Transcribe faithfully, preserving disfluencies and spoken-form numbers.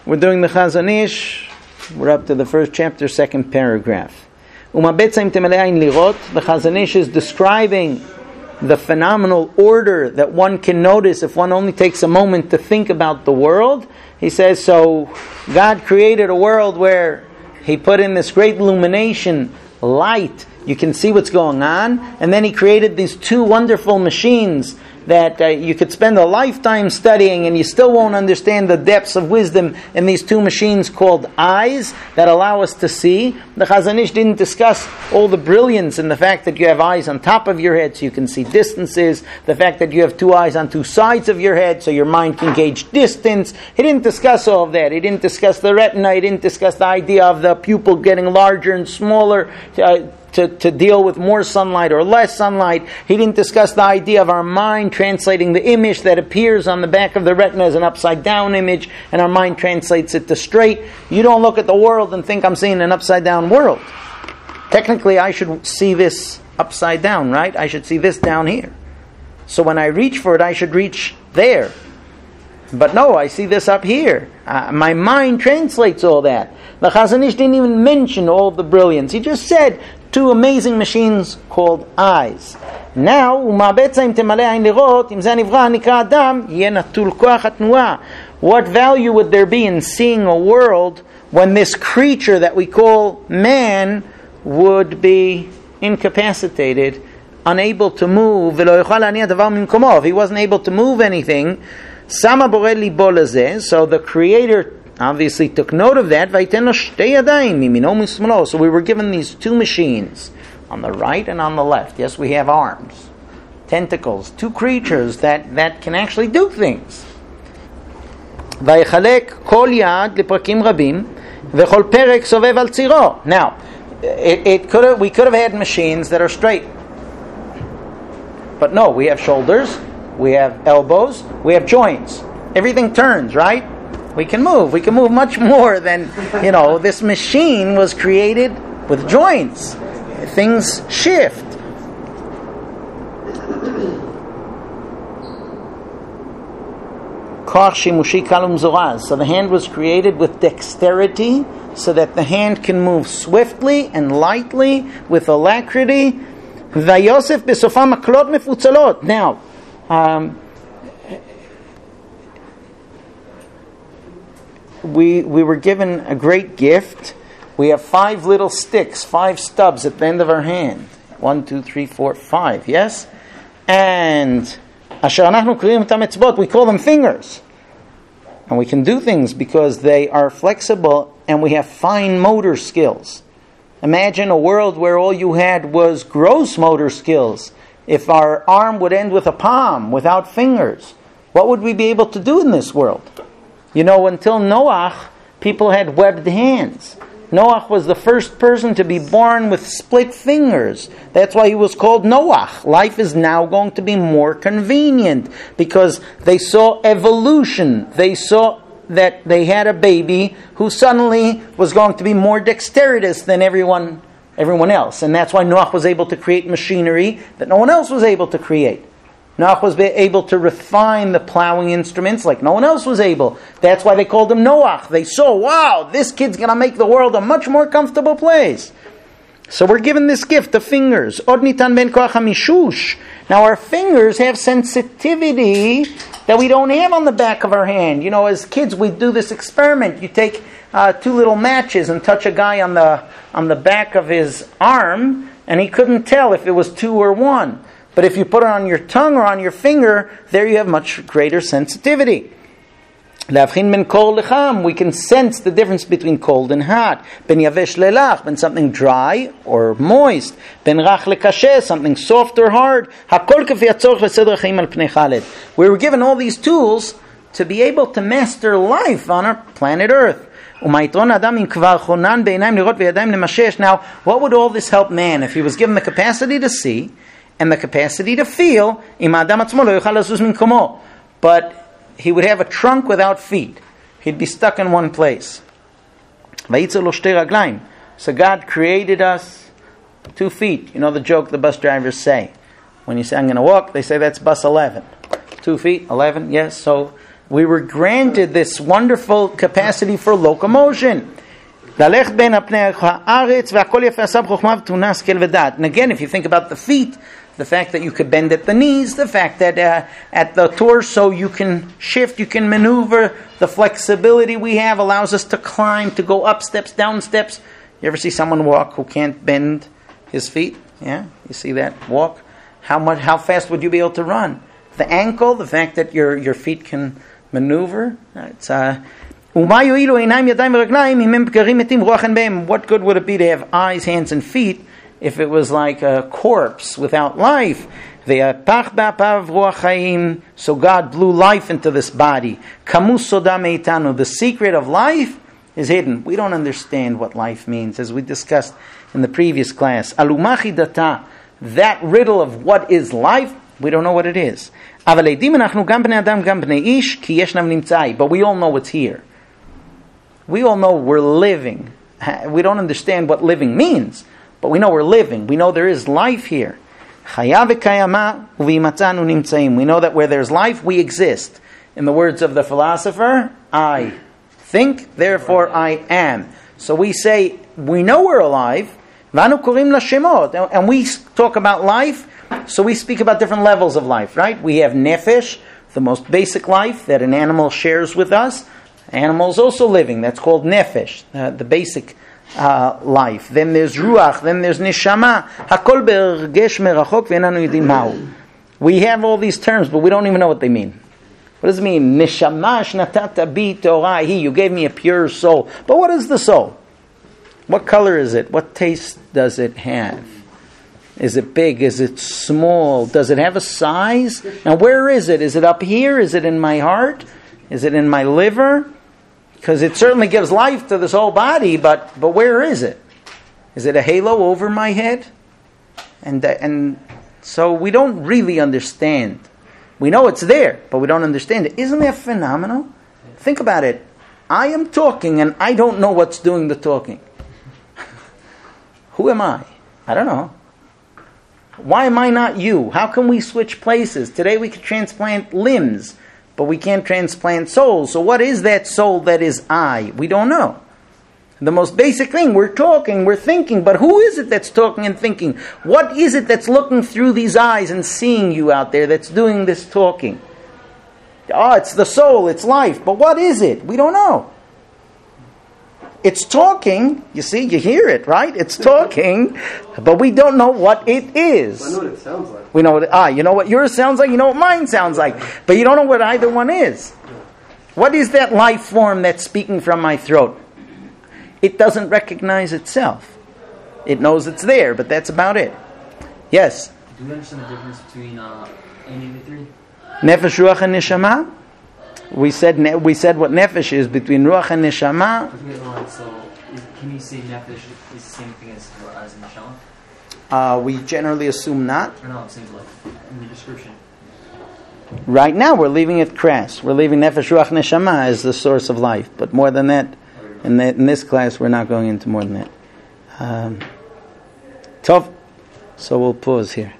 We're doing the Chazon Ish. We're up to the first chapter, second paragraph. The Chazon Ish is describing the phenomenal order that one can notice if one only takes a moment to think about the world. He says, so God created a world where He put in this great illumination, light. You can see what's going on. And then He created these two wonderful machines that uh, you could spend a lifetime studying and you still won't understand the depths of wisdom in these two machines called eyes that allow us to see. The Chazon Ish didn't discuss all the brilliance in the fact that you have eyes on top of your head so you can see distances, the fact that you have two eyes on two sides of your head so your mind can gauge distance. He didn't discuss all of that. He didn't discuss the retina. He didn't discuss the idea of the pupil getting larger and smaller uh, To, to deal with more sunlight or less sunlight. He didn't discuss the idea of our mind translating the image that appears on the back of the retina as an upside down image, and our mind translates it to straight. You don't look at the world and think I'm seeing an upside down world. Technically, I should see this upside down, right? I should see this down here. So when I reach for it, I should reach there. But no, I see this up here. Uh, my mind translates all that. The Chazon Ish didn't even mention all the brilliance. He just said two amazing machines called eyes. Now, what value would there be in seeing a world when this creature that we call man would be incapacitated, unable to move? If he wasn't able to move anything, so the Creator obviously took note of that. So we were given these two machines on the right and on the left. Yes, we have arms, tentacles, two creatures that, that can actually do things. Now, it, it could have, we could have had machines that are straight. But no, we have shoulders, we have elbows, we have joints. Everything turns, right? We can move. We can move much more than, you know, this machine was created with joints. Things shift. So the hand was created with dexterity so that the hand can move swiftly and lightly with alacrity. Now, um, We we were given a great gift. We have five little sticks, five stubs at the end of our hand. One, two, three, four, five. Yes? And we call them fingers. And we can do things because they are flexible and we have fine motor skills. Imagine a world where all you had was gross motor skills. If our arm would end with a palm without fingers, what would we be able to do in this world? You know, until Noach, people had webbed hands. Noach was the first person to be born with split fingers. That's why he was called Noach. Life is now going to be more convenient because they saw evolution. They saw that they had a baby who suddenly was going to be more dexterous than everyone, everyone else. And that's why Noach was able to create machinery that no one else was able to create. Noach was able to refine the plowing instruments like no one else was able. That's why they called him Noach. They saw, wow, this kid's going to make the world a much more comfortable place. So we're given this gift, the fingers. Now our fingers have sensitivity that we don't have on the back of our hand. You know, as kids we do this experiment. You take uh, two little matches and touch a guy on the on the back of his arm and he couldn't tell if it was two or one. But if you put it on your tongue or on your finger, there you have much greater sensitivity. We can sense the difference between cold and hot. Ben yavesh lelach, ben something dry or moist. Ben rach lekashe, something soft or hard. We were given all these tools to be able to master life on our planet Earth. Now, what would all this help man if he was given the capacity to see and the capacity to feel? But he would have a trunk without feet. He'd be stuck in one place. So God created us two feet. You know the joke the bus drivers say. When you say, I'm going to walk, they say that's bus eleven. Two feet, eleven, yes. So We were granted this wonderful capacity for locomotion. And again, if you think about the feet, the fact that you could bend at the knees, the fact that uh, at the torso you can shift, you can maneuver, the flexibility we have allows us to climb, to go up steps, down steps. You ever see someone walk who can't bend his feet? Yeah, you see that walk? How much? How fast would you be able to run? The ankle, the fact that your your feet can maneuver. It's uh, what good would it be to have eyes, hands, and feet if it was like a corpse without life? So God blew life into this body. The secret of life is hidden. We don't understand what life means, as we discussed in the previous class. That riddle of what is life, we don't know what it is. But we all know it's here. We all know we're living. We don't understand what living means, but we know we're living. We know there is life here. We know that where there's life, we exist. In the words of the philosopher, I think, therefore I am. So we say, we know we're alive, and we talk about life, so we speak about different levels of life, right? We have nefesh, the most basic life that an animal shares with us. Animals also living, that's called nefesh, uh, the basic uh, life. Then there's ruach, then there's neshama. Hakol be'ergesh merachok ve'enanu yodim ma'hu. We have all these terms, but we don't even know what they mean. What does it mean? Neshama shnatata bi Torah hi. You gave me a pure soul. But what is the soul? What color is it? What taste does it have? Is it big? Is it small? Does it have a size? Now where is it? Is it up here? Is it in my heart? Is it in my liver? Because it certainly gives life to this whole body, but but where is it? Is it a halo over my head? And uh, and so we don't really understand. We know it's there, but we don't understand it. Isn't that phenomenal? Think about it. I am talking and I don't know what's doing the talking. Who am I? I don't know. Why am I not you? How can we switch places? Today we can transplant limbs, but we can't transplant souls. So what is that soul that is I? We don't know. The most basic thing, we're talking, we're thinking, but who is it that's talking and thinking? What is it that's looking through these eyes and seeing you out there that's doing this talking? Oh, it's the soul, it's life, but what is it? We don't know. It's talking, you see, you hear it, right? It's talking, but we don't know what it is. I know what it sounds like. We know what, ah, you know what yours sounds like, you know what mine sounds like, but you don't know what either one is. What is that life form that's speaking from my throat? It doesn't recognize itself. It knows it's there, but that's about it. Yes? Do you understand the difference between uh, any of the three? Nefesh, Ruach, and Neshama? We said ne- we said what Nefesh is between Ruach and Neshama. So, is, can you say Nefesh is the same thing as, as Neshama? Uh, we generally assume not. Or no, it seems like in the description. Right now we're leaving it crass. We're leaving Nefesh, Ruach, Neshama as the source of life. But more than that, in, that, in this class we're not going into more than that. Um, tough. So we'll pause here.